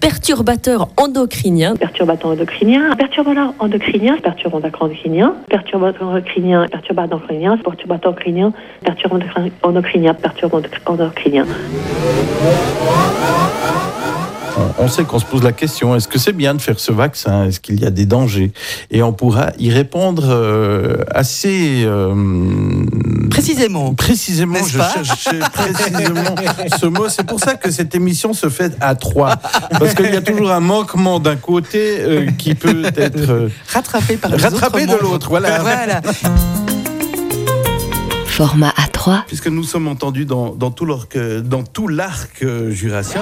perturbateur endocrinien. Perturbateur endocrinien, perturbateur endocrinien, perturbateur endocrinien, perturbateur endocrinien, perturbateur endocrinien, perturbateur endocrinien, perturbateur endocrinien, perturbateur endocrinien. On sait qu'on se pose la question, est-ce que c'est bien de faire ce vaccin ? Est-ce qu'il y a des dangers ? Et on pourra y répondre assez... Précisément. Précisément, N'est-ce je pas cherchais précisément ce mot. C'est pour ça que cette émission se fait à 3. Parce qu'il y a toujours un manquement d'un côté qui peut être... rattrapé par les rattrapé autres de l'autre, voilà. Voilà. Format A3. Puisque nous sommes entendus dans tout l'arc jurassien.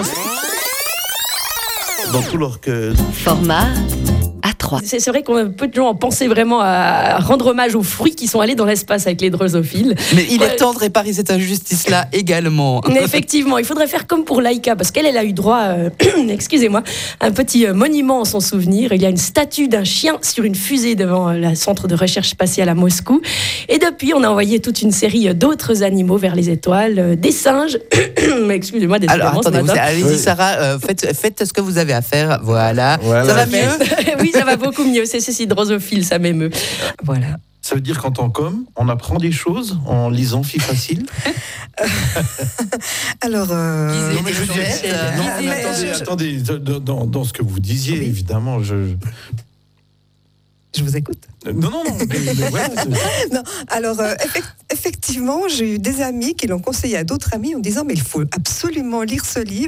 Dans tout l'arc... Format A3. C'est vrai qu'on peu de gens ont pensé vraiment à rendre hommage aux fruits qui sont allés dans l'espace avec les drosophiles. Mais il est temps de réparer cette injustice-là également. Mais effectivement, il faudrait faire comme pour Laïka, parce qu'elle a eu droit, excusez-moi, un petit monument en son souvenir. Il y a une statue d'un chien sur une fusée devant le centre de recherche spatiale à Moscou. Et depuis, on a envoyé toute une série d'autres animaux vers les étoiles, des singes. Mais excusez-moi, des Alors attendez, allez-y Oui. Sarah, faites ce que vous avez à faire. Voilà. Voilà. Ça va mieux ? Oui, ça va beaucoup mieux. C'est ceci, drosophile, ça m'émeut. Voilà. Ça veut dire qu'en tant qu'homme, on apprend des choses en lisant Fille Facile. Alors, Non, mais je veux dire, non, mais attendez, dans ce que vous disiez, évidemment, je vous écoute. Non, mais voilà, Non, alors, effectivement, j'ai eu des amis qui l'ont conseillé à d'autres amis en disant « Mais il faut absolument lire ce livre ».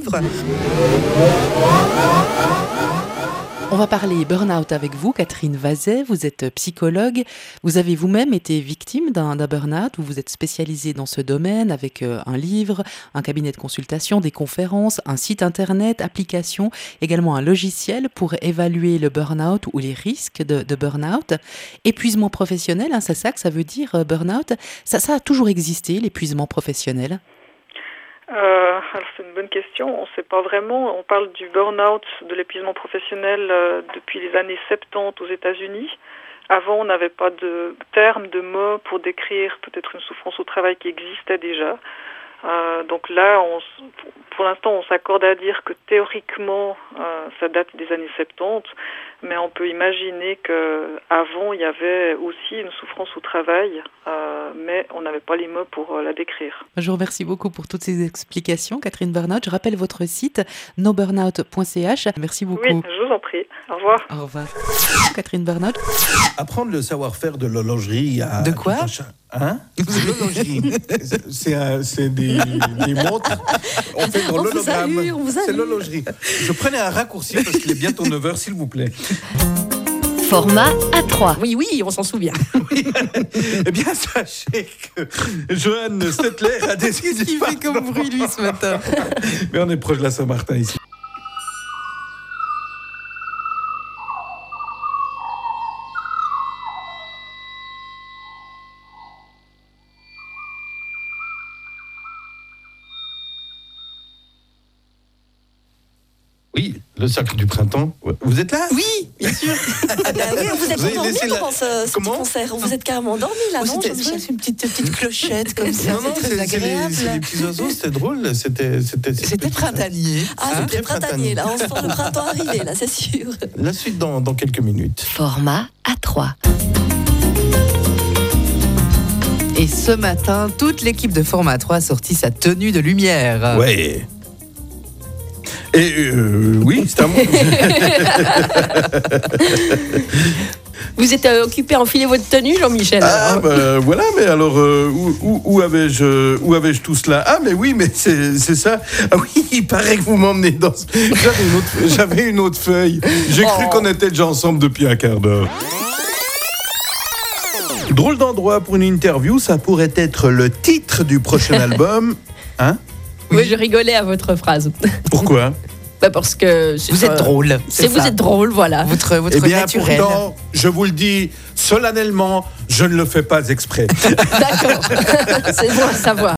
On va parler burn-out avec vous, Catherine Vazet. Vous êtes psychologue. Vous avez vous-même été victime d'un burn-out. Vous vous êtes spécialisée dans ce domaine avec un livre, un cabinet de consultation, des conférences, un site internet, application, également un logiciel pour évaluer le burn-out ou les risques de burn-out. Épuisement professionnel, c'est ça que ça veut dire burn-out. Ça a toujours existé, l'épuisement professionnel ? Alors c'est une bonne question. On ne sait pas vraiment. On parle du burn-out, de l'épuisement professionnel depuis les années 70 aux États-Unis. Avant, on n'avait pas de terme, de mot pour décrire peut-être une souffrance au travail qui existait déjà. Donc là, pour l'instant, on s'accorde à dire que théoriquement, ça date des années 70, mais on peut imaginer qu'avant, il y avait aussi une souffrance au travail, mais on n'avait pas les mots pour la décrire. Je vous remercie beaucoup pour toutes ces explications, Catherine Burnout. Je rappelle votre site noburnout.ch. Merci beaucoup. Oui, je vous en prie. Au revoir. Au revoir. Catherine Burnout. apprendre le savoir-faire de l'horlogerie à... De quoi ? Hein ? L'horlogerie. C'est des montres. On fait dans l'hologramme. C'est l'horlogerie. Je prenais un raccourci parce qu'il est bientôt 9h, s'il vous plaît. Format A3. Oui, on s'en souvient. Oui. Eh bien, sachez que Johan Stettler a décidé... Qu'est-ce qu'il fait comme bruit, lui, ce matin ? Mais on est proche de la Saint-Martin, ici. Oui, le Sacre du Printemps. Vous êtes là ? Oui, bien sûr. Oui, vous êtes Vous avez endormi laissé pendant ce petit Comment concert. Vous êtes carrément endormi là, non C'était Jean-Michel une petite clochette comme ça. Non, C'est très agréable. c'est les petits oiseaux, c'était drôle. C'était printanier. Ah, Hein, c'était printanier là. On sent le printemps arriver là, c'est sûr. La suite dans quelques minutes. Format A3. Et ce matin, toute l'équipe de Format 3 a sorti sa tenue de lumière. Ouais. Et oui, c'est à moi. Vous êtes occupé à enfiler votre tenue, Jean-Michel. Ah, voilà, mais alors, où avais-je tout cela ? Ah, mais oui, mais c'est ça. Ah oui, il paraît que vous m'emmenez dans... J'avais une autre feuille. J'ai cru qu'on était déjà ensemble depuis un quart d'heure. Drôle d'endroit pour une interview, ça pourrait être le titre du prochain album. Hein ? Oui, je rigolais à votre phrase. Pourquoi ? Parce que... Vous êtes drôle. Vous êtes drôle, voilà. Votre Eh bien, naturel. pourtant, je vous le dis solennellement, je ne le fais pas exprès. D'accord. C'est bon à savoir.